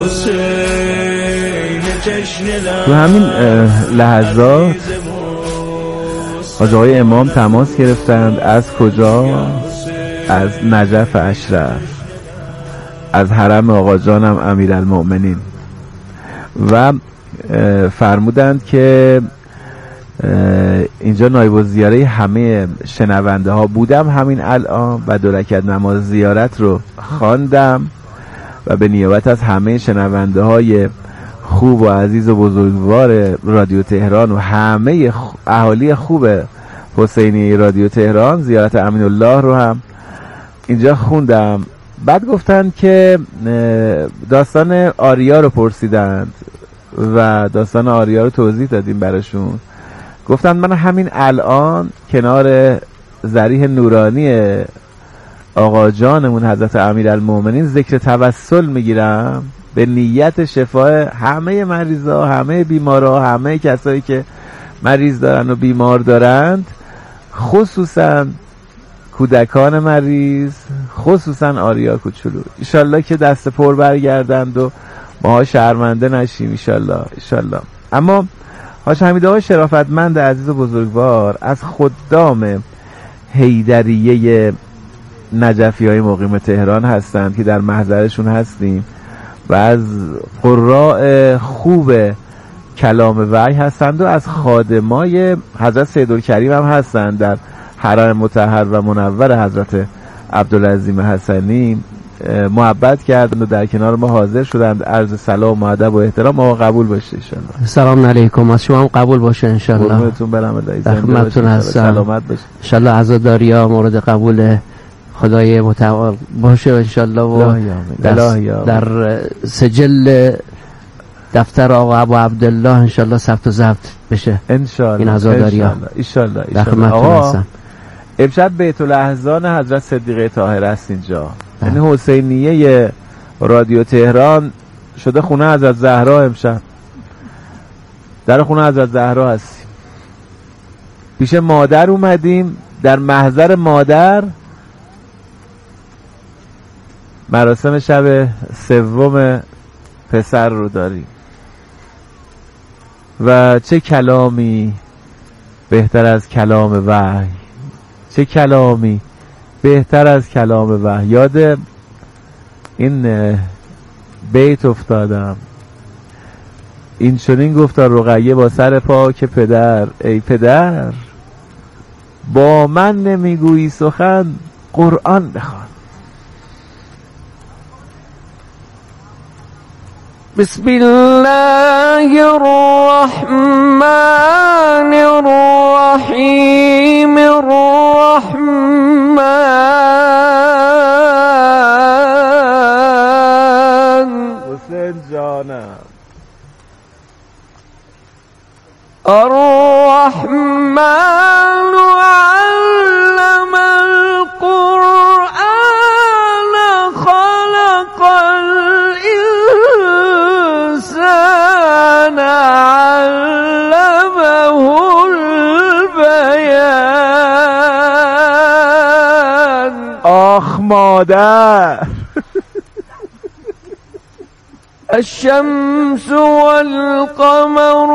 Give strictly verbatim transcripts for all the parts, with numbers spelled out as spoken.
تو همین لحظات آقای امام تماس گرفتند. از کجا؟ از نجف اشرف، از حرم آقا جانم امیرالمؤمنین، و فرمودند که اینجا نایب الزیاره همه شنونده ها بودم همین الان و دو رکعت نماز زیارت رو خواندم و به نیابت از همه شنونده های خوب و عزیز و بزرگوار رادیو تهران و همه اهالی خوب حسینی رادیو تهران زیارت امین الله رو هم اینجا خوندم. بعد گفتن که داستان آریا رو پرسیدند و داستان آریا رو توضیح دادیم براشون. گفتن من همین الان کنار ضریح نورانی آقا جانمون حضرت امیرالمؤمنین ذکر توسل میگیرم به نیت شفای همه مریضا، همه بیمارا، همه کسایی که مریض دارن و بیمار دارند، خصوصا کودکان مریض، خصوصا آریا کوچولو. ایشالله که دست پر برگردند و ماها شرمنده نشیم ایشالله ایشالله. اما حاج حمید آقای شرافتمند عزیز و بزرگوار از خدام حیدریه نجفی های مقیم تهران هستند که در محضرشون هستیم و از قراء خوب کلام وحی هستند و از خادمای حضرت سیدالکریم هم هستند در حرم مطهر و منور حضرت عبدالعظیم حسنی محبت کردند و در کنار ما حاضر شدند. عرض سلام و ادب و احترام ما قبول باشه انشالله. سلام علیکم. از شما هم قبول باشه انشالله. قربونتون برم. الله خدمتتون هستم. سلامت باشه انشالله. عزاداریا مورد قبول خدای متعال باشه انشالله و در, در سجل دفتر آقا ابو عبدالله انشالله ثبت و ضبط بشه انشالله این عزاداریا انشالله. انشالله. آقا امشب بیت الاحزان حضرت صدیقه طاهره است اینجا، یعنی حسینیه رادیو تهران شده خونه حضرت زهرا. امشب در خونه حضرت زهرا هستیم، پیش مادر اومدیم، در محضر مادر مراسم شب سوم پسر رو داریم و چه کلامی بهتر از کلام وحی، چه کلامی بهتر از کلام وحی. یاد این بیت افتادم، این چنین گفت رقیه با سر پاک پدر، ای پدر با من نمیگویی سخن، قرآن بخوان. بسم الله الرحمن الرحیم الرحمن. حسین جانم. الرحمن علم القرآن خلق الإنسان علمه البيان. آخ مادر. الشمس والقمر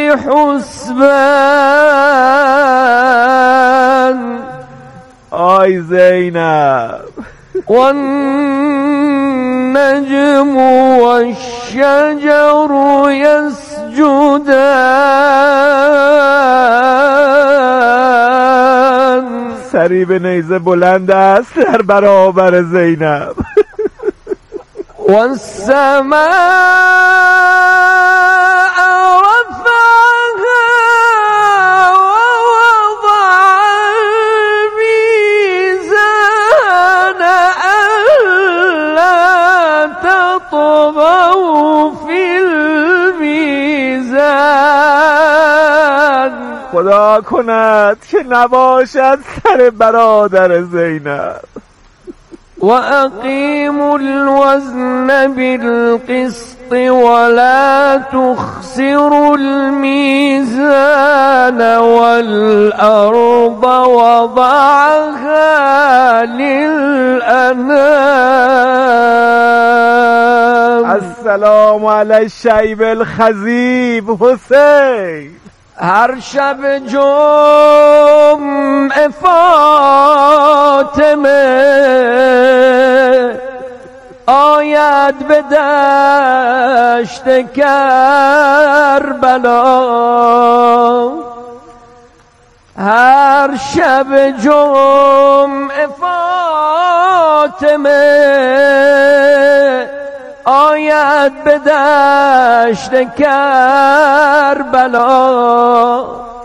بحسبان. آی زینب. والنجم والشجر يسجدان. سری به نیزه بلند است در برابر زینب. والسماء رفعها ووضع الميزان ألا تطغوا في الميزان. خدا کند که نباشد سر برادر زینب. وأقيموا الوزن بالقسط ولا تخسروا الميزان والأرض وضعها للأنام. السلام علی الشیب الخضیب حسین. هر شب جمعه فاطمه آید به دشت کربلا، هر شب جمعه فاطمه آید به دشت کربلا،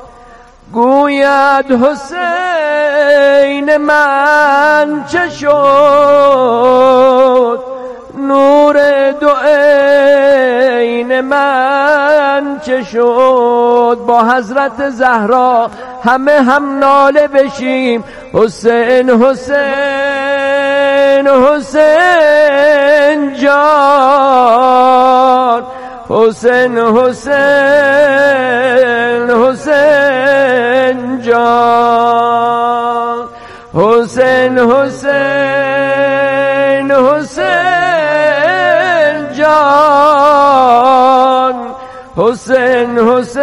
گوید حسین من چه شد، نور دو عین من چه شد. با حضرت زهرا همه هم ناله بشیم حسین حسین حسین جان، حسین حسین حسین جان، حسین حسین حسین جان، حسین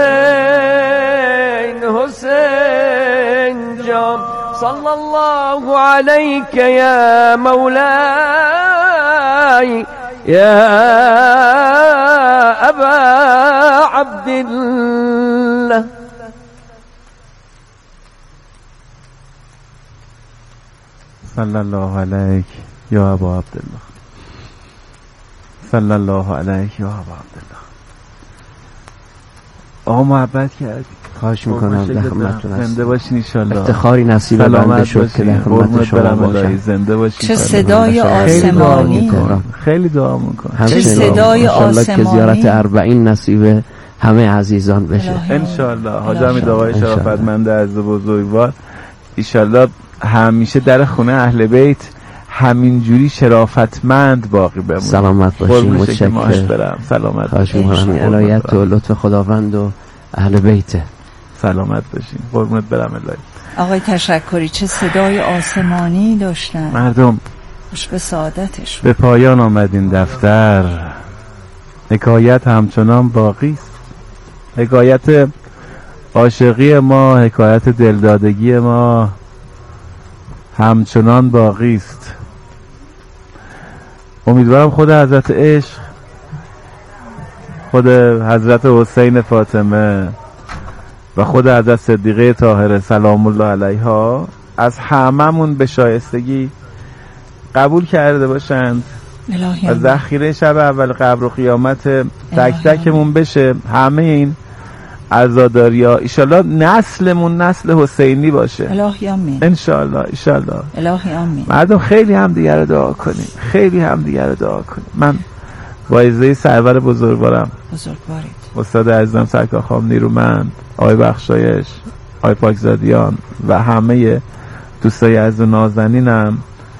حسین حسین جان. صلی الله علیک یا مولاي یا ابا عبدالله. صلی الله علیک یا ابا عبدالله، صلی الله علیک یا ابا عبدالله. آقا محبت کردی، خواهش میکنم در خدمتتون هستم. زنده باشین ان شاء الله. افتخاری نصیب بنده شد که در خدمت شما باشم. زنده باشین. چه صدای آسمانی، خیلی دعا میکنم. چه صدای آسمانی که زیارت اربعین نصیب همه عزیزان بشه ان شاء الله. حاج حمید آقای شرافتمند عزیز بزرگوار ان شاء الله همیشه در خونه اهل بیت همینجوری شرافتمند باقی بمونه. سلامت باشین. متشکرم. سلامت باشین. عنایت و لطف خداوند و اهل بیت. سلامت باشین. قربونت برم الهی. آقای تشکری چه صدای آسمانی داشتن. مردم خوش به سعادتش. به پایان آمد این دفتر، حکایت همچنان باقی است. حکایت عاشقی ما، حکایت دلدادگی ما همچنان باقی است. امیدوارم خود حضرت عشق، خود حضرت حسین فاطمه و خود حضرت صدیقه طاهره سلام الله علیها از هممون به شایستگی قبول کرده باشند و ذخیره شب اول قبر و قیامت تک تکمون بشه. همه این عزاداری ها ایشالله نسلمون نسل حسینی باشه. الهی آمین. انشالله ایشالله. الهی آمین. مردم خیلی هم دیگر رو دعا کنیم، خیلی هم دیگر رو دعا کنیم. من با عزیزه سرور بزرگوارم بزرگوارید استاد عزیزم سرکار خانم نیرومند، آقای بخشایش، آقای پاکزادیان و همه دوستای عزیز و نازنینم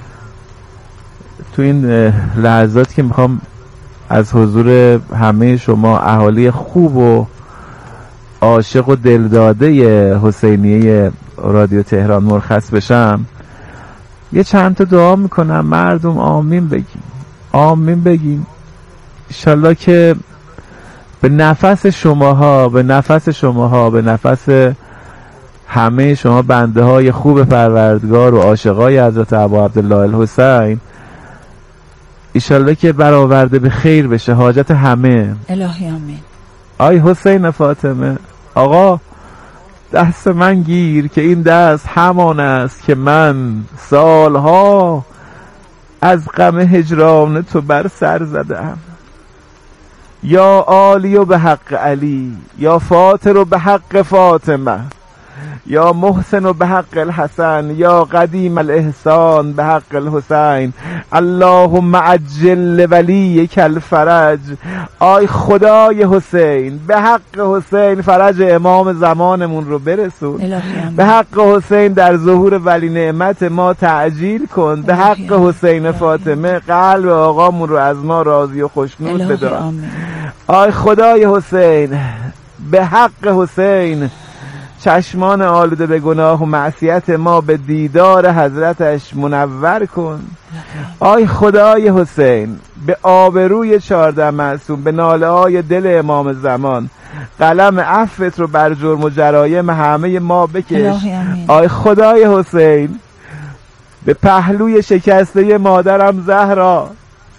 تو این لحظات که میخوام از حضور همه شما اهالی خوب و عاشق و دلداده حسینیه رادیو تهران مرخص بشم، یه چند تا دعا میکنم. مردم آمین بگیم، آمین بگیم. انشالله که به نفس شماها، به نفس شماها، به نفس همه شما بنده های خوب پروردگار و عاشقای حضرت ابا عبدالله الحسین انشالله که برآورده به خیر بشه حاجت همه. الهی آمین. آی حسین فاطمه، آقا دست من گیر که این دست همان است که من سالها از غم هجران تو بر سر زدم. یا عالی و به حق علی، یا فاطر و به حق فاطمه، یا محسن و به حق الحسن، یا قدیم الاحسان به حق الحسین. اللهم عجل ولی کل فرج. آی خدای حسین، به حق حسین فرج امام زمانمون رو برسون. به حق حسین در ظهور ولی نعمت ما تعجیل کن. به حق حسین فاطمه قلب آقامون رو از ما راضی و خوشنود بدار. آی خدای حسین، به حق حسین چشمان آلوده به گناه و معصیت ما به دیدار حضرتش منور کن. آی خدای حسین، به آبروی چهارده معصوم، به ناله های دل امام زمان قلم عفوت رو بر جرم و جرایم همه ما بکش. آی خدای حسین، به پهلوی شکسته مادرم زهرا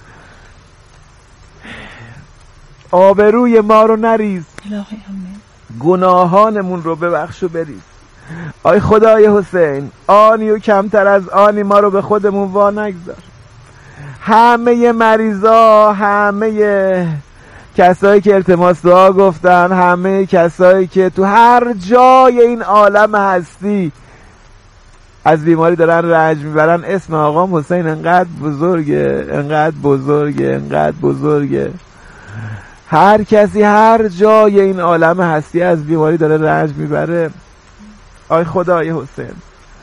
آبروی ما رو نریز، گناهانمون رو ببخش و بریز. آی خدای حسین، آنی و کمتر از آنی ما رو به خودمون وا نگذار. همه مریضا، همه کسایی که التماس دعا گفتن، همه کسایی که تو هر جای این عالم هستی از بیماری دارن رنج میبرن، اسم آقام حسین انقدر بزرگه، انقدر بزرگه، انقدر بزرگه. هر کسی هر جای این عالم هستی از بیماری داره رنج میبره. آی خدای حسین،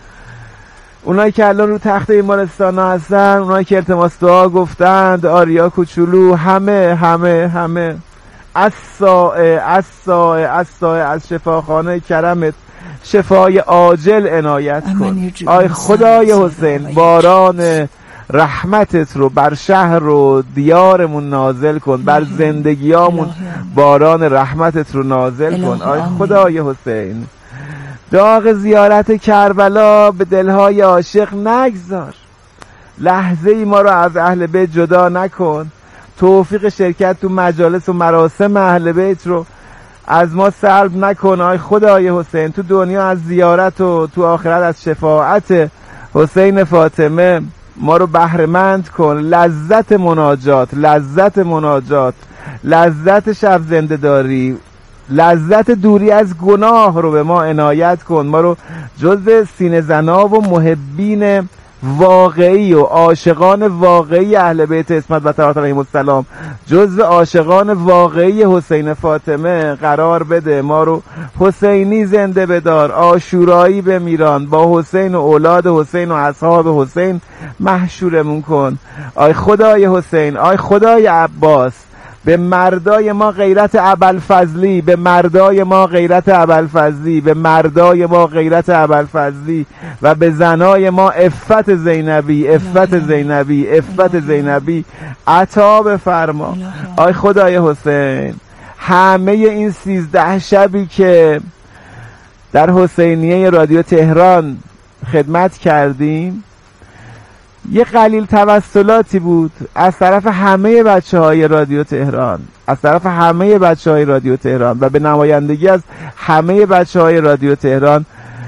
اونایی که الان رو تخت بیمارستان ها هستن، اونایی که التماس دعا گفتند، آریا کوچولو، همه همه همه از سائه از سائه از سائه از شفاخانه کرمت شفای عاجل عنایت کن. آی خدای حسین، باران رحمتت رو بر شهر و دیارمون نازل کن، بر زندگیامون باران رحمتت رو نازل کن. آی خدای حسین، داغ زیارت کربلا به دلهای عاشق نگذار، لحظه ای ما رو از اهل بیت جدا نکن، توفیق شرکت تو مجالس و مراسم اهل بیت رو از ما سلب نکن. آی خدای حسین، تو دنیا از زیارت و تو آخرت از شفاعت حسین فاطمه ما رو بهره‌مند کن. لذت مناجات، لذت مناجات، لذت شب زنده داری، لذت دوری از گناه رو به ما عنایت کن. ما رو جزء سینه زنا و محبین واقعی و عاشقان واقعی اهل بیت اسمت و طهارت علیهم السلام، جزء عاشقان واقعی حسین فاطمه قرار بده. ما رو حسینی زنده بدار، عاشورایی بمیران، با حسین و اولاد حسین و اصحاب حسین محشورمون کن. آی خدای حسین، آی خدای عباس، به مردای ما غیرت ابوالفضلی، به مردای ما غیرت ابوالفضلی، به مردای ما غیرت ابوالفضلی و به زنای ما عفت زینبی، عفت زینبی، عفت زینبی عطا بفرما. آی خدای حسین، همه این سیزده شبی که در حسینیه رادیو تهران خدمت کردیم یه قلیل توسلاتی بود از طرف همه بچه های رادیو تهران، از طرف همه بچه های رادیو تهران و به نمایندگی از همه بچه های رادیو تهران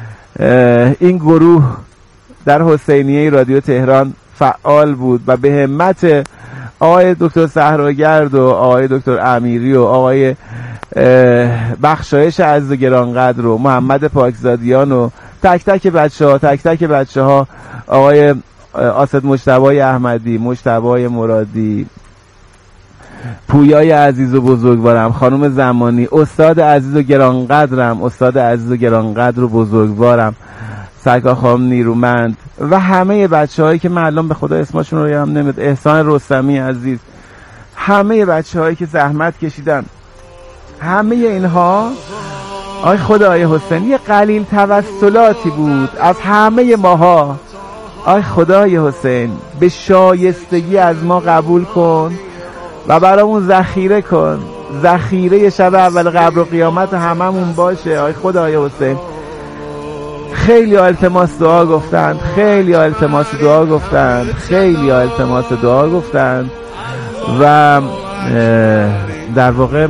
این گروه در حسینیه رادیو تهران فعال بود و به همت آقای دکتر صحراگرد و آقای دکتر امیری و آقای بخشایش عزیز و گرانقدر و محمد پاکزادیان و تک تک بچه ها تک تک بچه ها آقای آسد مجتبی احمدی، مجتبی مرادی، پویای عزیز و بزرگوارم، خانم زمانی، استاد عزیز و گرانقدرم، استاد عزیز و گرانقدر و بزرگوارم، سرکار خانم نیرومند و همه بچه هایی که من الان به خدا اسمشون رو یادم نمیاد، احسان رستمی عزیز، همه بچه هایی که زحمت کشیدن، همه اینها آی خدای حسین یه قلیل توسلاتی بود از همه ماها. آی خدای حسین، به شایستگی از ما قبول کن و برامون ذخیره کن، ذخیره شب اول قبر و قیامت هممون باشه. آی خدای حسین، خیلی ها التماس دعا گفتند، خیلی ها التماس دعا گفتند، خیلی ها التماس دعا گفتند و در واقع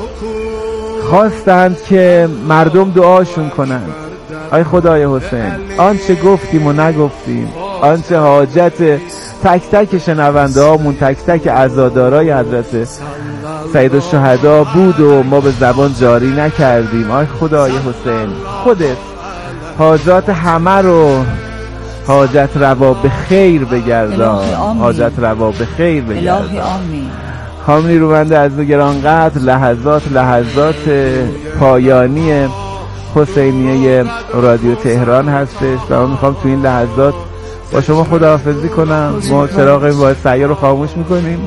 خواستند که مردم دعاشون کنند. آی خدای حسین، آنچه گفتیم و نگفتیم، آنچه حاجت تک تک شنونده هامون، تک تک عزادارای حضرت سید الشهدا بود و ما به زبان جاری نکردیم. آی خدای حسین، خودت حاجات همه رو حاجت روا به خیر بگردان، حاجت روا به خیر بگردان. خانم نیرومند عزیز و گرانقدر، لحظات لحظات پایانی حسینیه رادیو تهران هستش و من میخوام تو این لحظات با شما خداحافظی کنم. ما چراغ با سیار رو خاموش میکنیم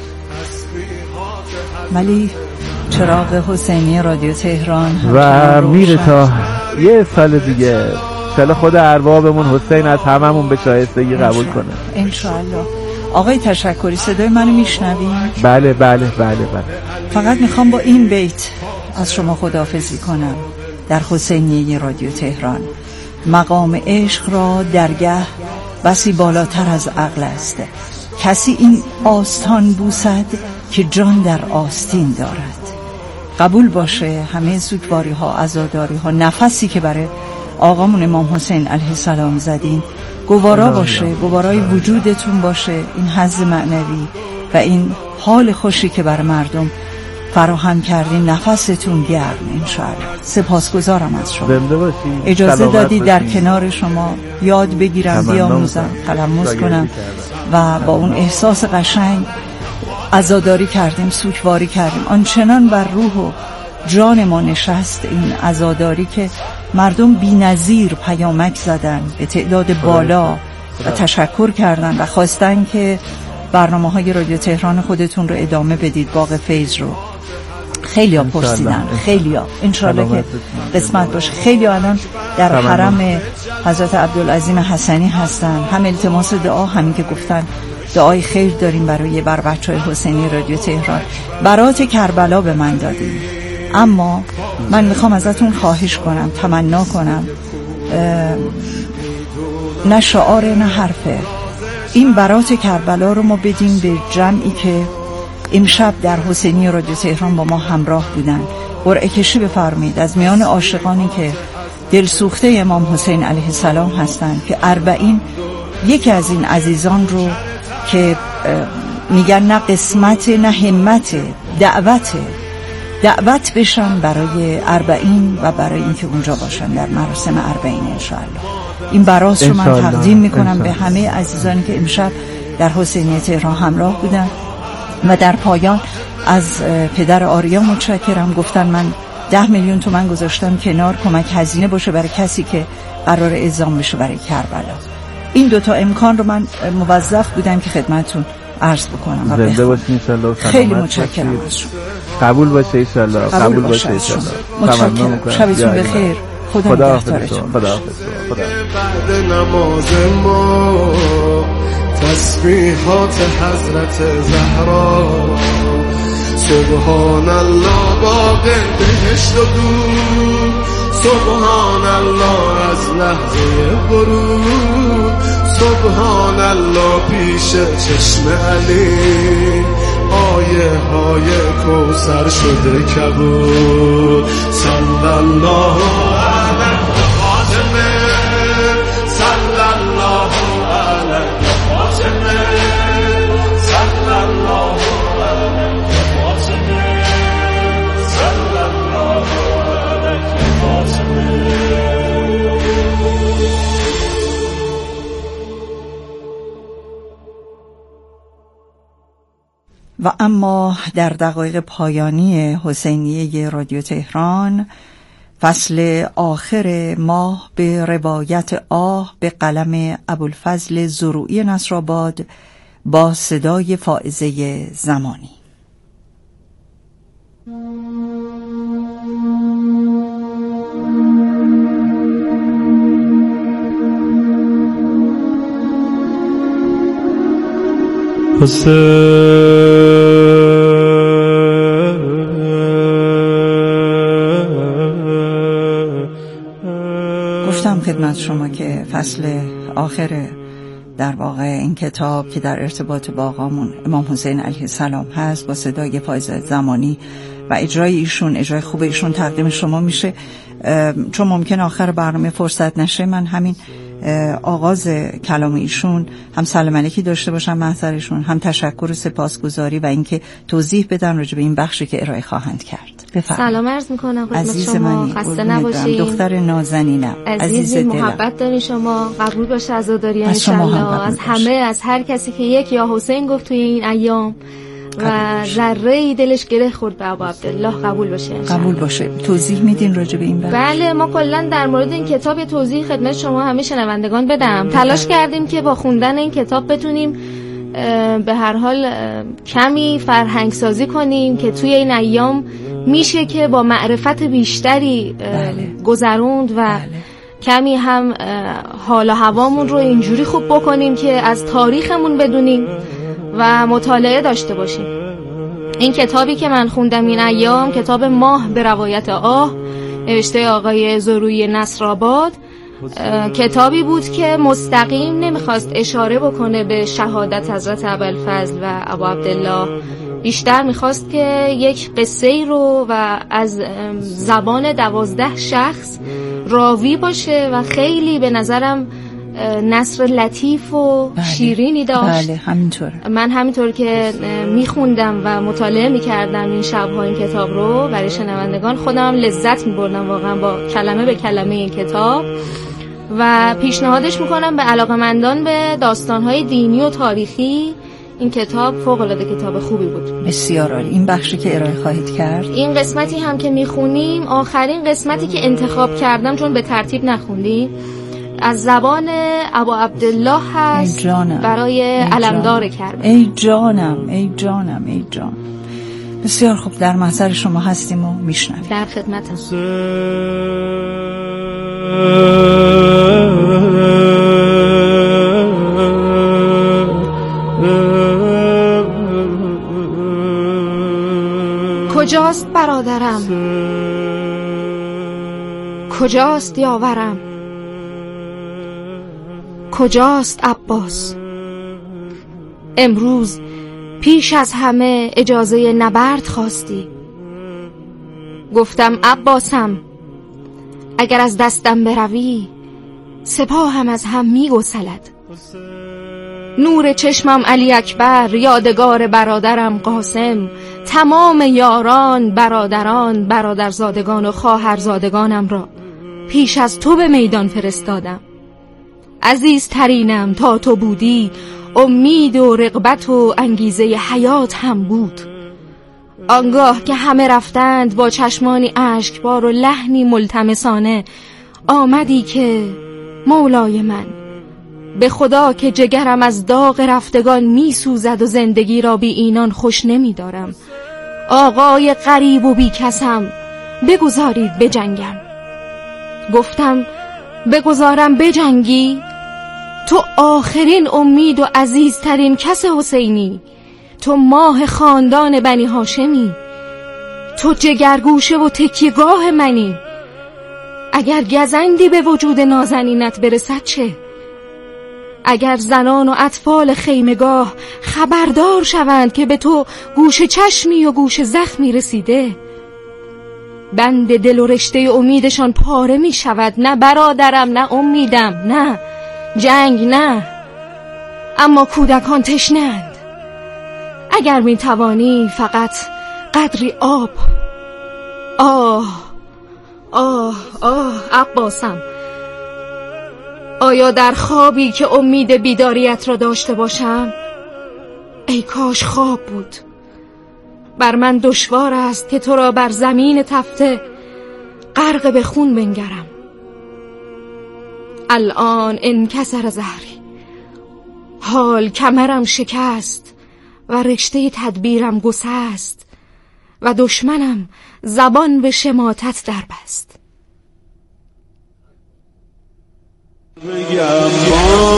ولی چراغ حسینیه رادیو تهران و میره تا یه سال دیگه. انشالله خود اربابمون حسین از هممون به شایستگی قبول کنه انشالله. آقای تشکری صدای منو میشنوید؟ بله بله بله بله. فقط میخوام با این بیت از شما خداحافظی کنم. در حسینیه رادیو تهران: مقام عشق را درگه بسی بالاتر از عقل است، کسی این آستان بوسد که جان در آستین دارد. قبول باشه همه سوگواری ها، عزاداری ها، نفسی که برای آقامون امام حسین علیه السلام زدین گوارا باشه، گوارای وجودتون باشه، این حظ معنوی و این حال خوشی که برای مردم فراهم کردین نفستون گرم انشاءالله. سپاسگزارم از شما. اجازه دادی در کنار شما یاد بگیرم، بیاموزم، تلمس کنم و با اون احساس قشنگ عزاداری کردیم، سوگواری کردیم. آنچنان بر روح و جان ما نشست این عزاداری که مردم بی‌نظیر پیامک زدن به تعداد بالا و تشکر کردن و خواستن که برنامه‌های رادیو تهران خودتون رو ادامه بدید، باغ فیض رو. خیلی ها پرسیدن، خیلی ها انشالله که قسمت باشه. خیلی ها الان در حرم حضرت عبدالعظیم حسنی هستن، هم التماس دعا، همین که گفتن دعای خیر داریم برای بر بچهای حسینی رادیو تهران. برات کربلا به من دادیم، اما من میخوام ازتون خواهش کنم، تمنا کنم، نه شعار نه حرفه، این برات کربلا رو ما بدیم به جمعی که امشب در حسینی رادیو تهران با ما همراه بودن. قرعه کشی بفرمایید از میان عاشقانی که دلسوخته امام حسین علیه السلام هستند که اربعین یکی از این عزیزان رو که میگن نه قسمت نه همت، دعوت دعوت بشن برای اربعین و برای اینکه اونجا باشن در مراسم اربعین انشاءالله. این براس رو من تقدیم میکنم به همه عزیزانی که امشب در حسینی تهران همراه بودن. و در پایان از پدر آریا متشکرم. گفتن من ده میلیون تومان گذاشتم کنار کمک هزینه باشه برای کسی که قرار اعزام بشه برای کربلا. این دوتا امکان رو من موظف بودم که خدمتتون عرض بکنم. زنده باشین انشالله. خیلی متشکرم از شما. قبول باشه انشالله. قبول باشه انشالله. متشکرم. شبتون بخیر. خدا نگهدارتون. خدا حافظ. خدا. بعد نماز ما تسبیحات حضرت زهرا، سبحان الله باغ بهشت و دور، سبحان الله از لحظه غروب، سبحان الله پیش چشم علی، آیه های کوثر شده کبود. صلی الله علی فاطمه، صلی الله علی فاطمه، صلی الله علی فاطمه، صلی الله علی فاطمه. و اما در دقایق پایانی حسینیه رادیو تهران، فصل آخر ماه به روایت آه به قلم ابوالفضل زروعی نصرآباد با صدای فائزه زمانی. گفتم خدمت شما که فصل آخر در واقع این کتاب که در ارتباط با آقامون امام حسین علیه السلام هست با صدای فائزه زمانی و اجرای ایشون، اجرای خوب ایشون تقدیم شما میشه. چون ممکن آخر برنامه فرصت نشه، من همین آغاز کلام ایشون هم سلام علیکی داشته باشم محضرشون، هم تشکر و سپاسگزاری و اینکه توضیح بدن راجع به این بخشی که ارائه خواهند کرد. بفرمایید. سلام عرض میکنم خدمت عزیز شما، منی، خسته نباشید. دختر نازنینم، عزیز دلم، محبت دارین شما، قبول باشه عزاداری ان شاء الله از همه، از هر کسی که یک یا حسین گفت توی این ایام و ذره ای دلش گره خورد به ابو عبدالله، قبول باشه ان شاء الله. قبول باشه. توضیح میدین راجع به این بحث؟ بله، ما کلا در مورد این کتاب توضیح خدمت شما همه شنوندگان بدم. تلاش کردیم که با خوندن این کتاب بتونیم به هر حال کمی فرهنگ سازی کنیم که توی این ایام میشه که با معرفت بیشتری بله. گذروند و بله. کمی هم حال و هوامون رو اینجوری خوب بکنیم که از تاریخمون بدونیم و مطالعه داشته باشیم. این کتابی که من خوندم این ایام، کتاب ماه به روایت آه، نوشته آقای زروی نصرآباد، کتابی بود که مستقیم نمیخواست اشاره بکنه به شهادت حضرت ابوالفضل و ابو عبدالله، بیشتر میخواست که یک قصه ای رو و از زبان دوازده شخص راوی باشه و خیلی به نظرم نثر لطیف و بله. شیرینی داشت. بله همینطور. من همینطور که میخوندم و مطالعه میکردم این شبها این کتاب رو برای شنوندگان، خودم لذت میبردم واقعا با کلمه به کلمه این کتاب و پیشنهادش میکنم به علاقمندان به داستانهای دینی و تاریخی. این کتاب فوق‌العاده کتاب خوبی بود. بسیار عالی. این بخشی که ارائه خواهید کرد، این قسمتی هم که میخونیم، آخرین قسمتی که انتخاب کردم چون به ترتیب نخوندیم، از زبان ابو عبدالله هست برای علمدار کربلا. ای جانم ای جانم ای جان. بسیار خوب، در محضر شما هستیم و میشنویم. در خدمتم. کجاست برادرم؟ کجاست یاورم؟ کجاست عباس؟ امروز پیش از همه اجازه نبرد خواستی. گفتم عباسم، اگر از دستم بروی سپاهم از هم می گسلد. نور چشمم علی اکبر، یادگار برادرم قاسم، تمام یاران، برادران، برادرزادگان و خواهرزادگانم را پیش از تو به میدان فرستادم. عزیزترینم تا تو بودی، امید و رغبت و انگیزه حیات هم بود. آنگاه که همه رفتند با چشمانی اشکبار و لحنی ملتمسانه، آمدی که مولای من، به خدا که جگرم از داغ رفتگان می سوزد و زندگی را بی اینان خوش نمی دارم. آقای غریب و بی کسم، بگذارید بجنگم. گفتم بگذارم بجنگی؟ تو آخرین امید و عزیزترین کس حسینی، تو ماه خاندان بنی هاشمی، تو جگرگوشه و تکیهگاه منی. اگر گزندی به وجود نازنینت برسد چه؟ اگر زنان و اطفال خیمگاه خبردار شوند که به تو گوش چشمی و گوش زخمی رسیده، بند دل و رشته امیدشان پاره می شود. نه برادرم، نه امیدم، نه جنگ، نه، اما کودکان تشنه‌اند. اگر می توانی فقط قدری آب. آه آه آه عباسم، آیا در خوابی که امید بیداریت را داشته باشم؟ ای کاش خواب بود. بر من دشوار است که تو را بر زمین تفته غرق به خون بنگرم. الان انکسر ظهری، حال کمرم شکست و رشته تدبیرم گسست و دشمنم زبان به شماتت در بست. بگم ما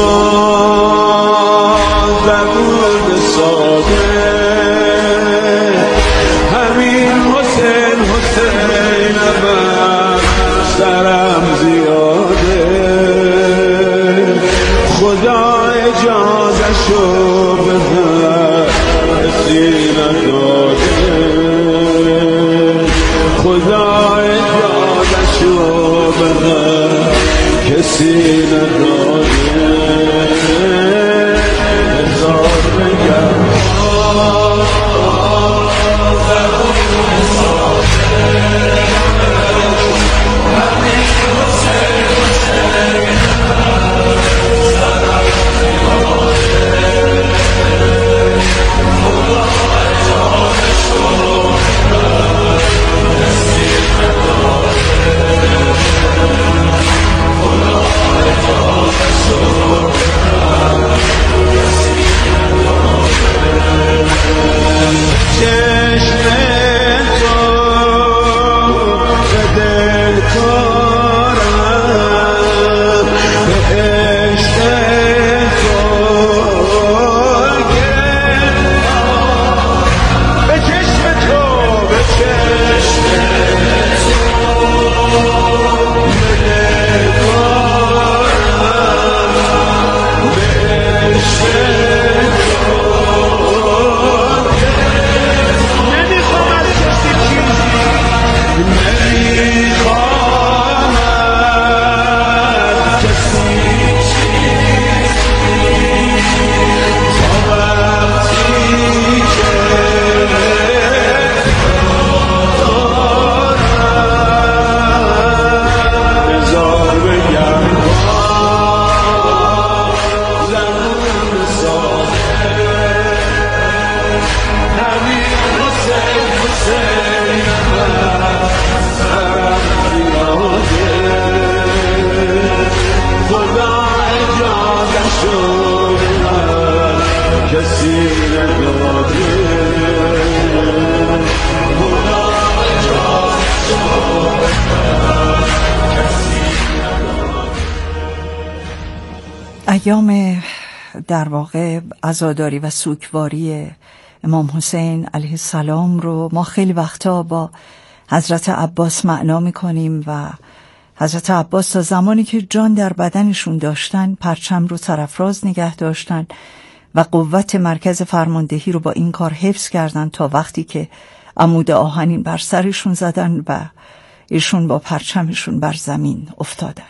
در مورد ساده همین حسین حسین من سرم زیاده، خدا اجازه‌شو بده سینه داده، خدا اجازه‌شو بده کسی نداره. هزار بگم کسی نداده ایام در واقع عزاداری و سوگواری امام حسین علیه السلام رو ما خیلی وقتا با حضرت عباس معنا میکنیم و حضرت عباس تا زمانی که جان در بدنشون داشتن پرچم رو طرفراز نگه داشتن و قوت مرکز فرماندهی رو با این کار حفظ کردن تا وقتی که عمود آهنین بر سرشون زدن و ایشون با پرچمشون بر زمین افتادن.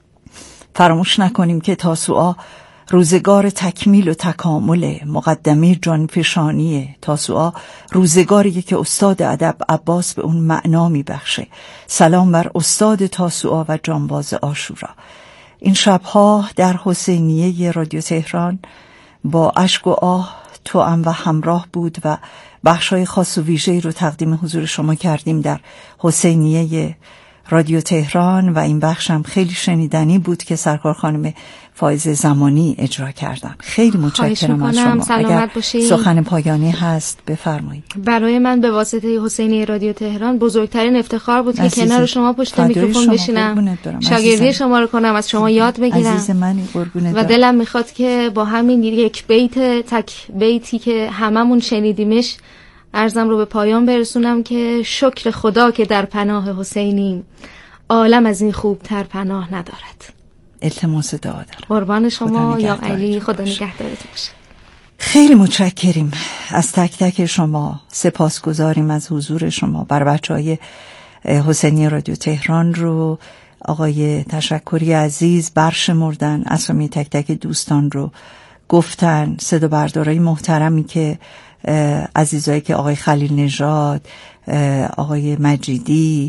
فراموش نکنیم که تاسوعا روزگار تکمیل و تکامل مقدمه جانفشانی تاسوعا روزگاریه که استاد ادب عباس به اون معنا میبخشه. سلام بر استاد تاسوعا و جانباز عاشورا. این شبها در حسینیه رادیو تهران با اشک و آه توأم و همراه بود و بخشای خاص و ویژه‌ای رو تقدیم حضور شما کردیم در حسینیه رادیو تهران و این بخش هم خیلی شنیدنی بود که سرکار خانم فائزه زمانی اجرا کردن. خیلی متشکرم از شما. سلامت باشید. سخن پایانی هست بفرمایید. برای من به واسطه حسینیه رادیو تهران بزرگترین افتخار بود که کنار شما پشت میکروفون بشینم، شاگردی شما رو کنم، از شما یاد بگیرم. عزیز منی، قربونت. و دلم میخواد که با همین یک بیت تک بیتی که هممون شنیدیمش عرضم رو به پایان برسونم که شکر خدا که در پناه حسینیم، عالم از این خوبتر پناه ندارد. التماس دعا دارم. قربان شما یا علی، خدا نگهدارتون باشه. خیلی متشکریم از تک تک شما، سپاسگزاریم از حضور شما. بر بچهای حسینی رادیو تهران رو آقای تشکری عزیز برشمردن، اسامی تک تک دوستان رو گفتن، صدا بردارای محترمی که عزیزایی که آقای خلیل نژاد، آقای مجیدی،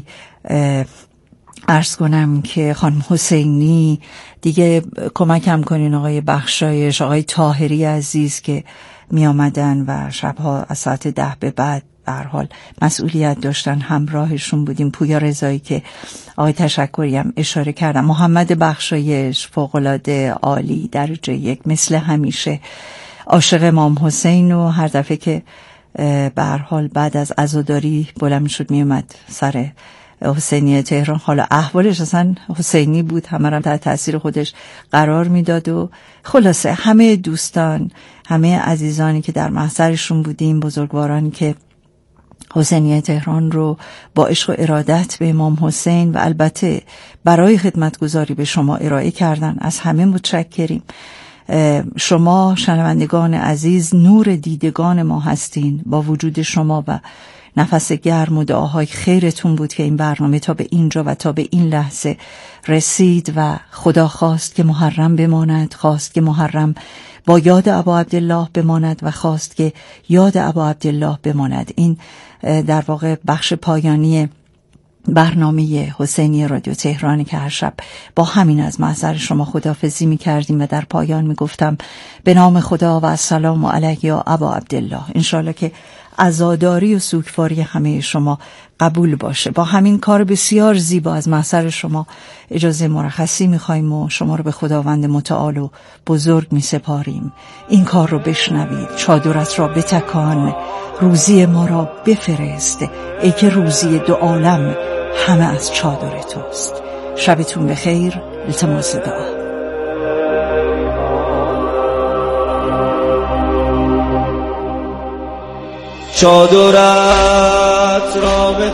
عرض کنم که خانم حسینی، دیگه کمکم کنین آقای بخشایش، آقای طاهری عزیز که می آمدن و شبها از ساعت ده به بعد به هر حال مسئولیت داشتن، همراهشون بودیم. پویا رضایی که آقای تشکری هم اشاره کردم، محمد بخشایش فوق‌العاده عالی درجه یک مثل همیشه، عاشق امام حسین و هر دفعه که به هر حال بعد از عزاداری بلند میشد میومد سر حسینیه تهران، حالا احوالش اصلا حسینی بود، همه را تحت تاثیر خودش قرار میداد. و خلاصه همه دوستان، همه عزیزانی که در محضرشون بودیم، بزرگوارانی که حسینیه تهران رو با عشق و ارادت به امام حسین و البته برای خدمتگزاری به شما ارائه کردن، از همه متشکریم. شما شنوندگان عزیز نور دیدگان ما هستین. با وجود شما و نفس گرم و دعاهای خیرتون بود که این برنامه تا به اینجا و تا به این لحظه رسید و خدا خواست که محرم بماند، خواست که محرم با یاد ابا عبدالله بماند و خواست که یاد ابا عبدالله بماند. این در واقع بخش پایانی برنامه حسینی رادیو تهرانی که هر شب با همین از محضر شما خداحافظی می کردیم و در پایان می گفتم به نام خدا و السلام علیک یا ابا عبدالله. انشالله که عزاداری و سوگواری همه شما قبول باشه. با همین کار بسیار زیبا از محضر شما اجازه مرخصی می خواهیم و شما رو به خداوند متعال و بزرگ می سپاریم. این کار رو بشنوید، چادرت را بتکان، روزی ما را بفرست، ای که روزی دو عالم همه از چادر توست. شبتون بخیر. التماس دعا. چادرت را